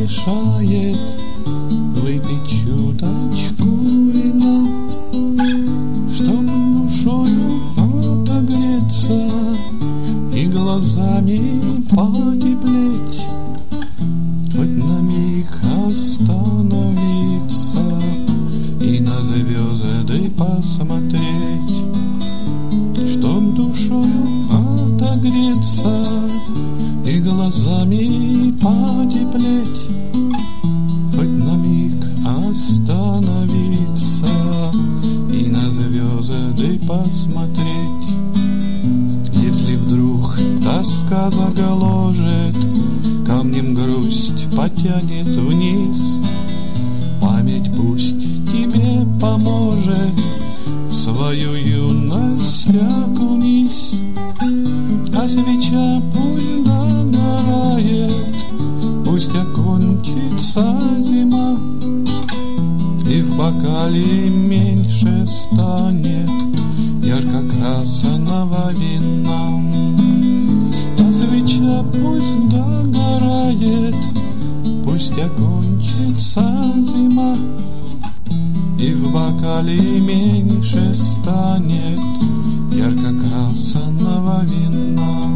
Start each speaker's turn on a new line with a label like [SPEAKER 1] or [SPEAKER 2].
[SPEAKER 1] мешает выпить чуточку вина, чтоб душою отогреться и глазами потеплеть, хоть на миг остановиться и на звезды посмотреть, чтоб душою отогреться и глазами потеплеть, хоть на миг остановиться и на звезды посмотреть. Если вдруг тоска загложет, камнем грусть потянет вниз, память пусть тебе поможет, в свою юность окунись, а свеча пусть догорает, пусть окончится зима, и в бокале меньше станет ярко-красного вина. А свеча пусть догорает, пусть окончится зима, и в бокале меньше станет ярко-красного вина.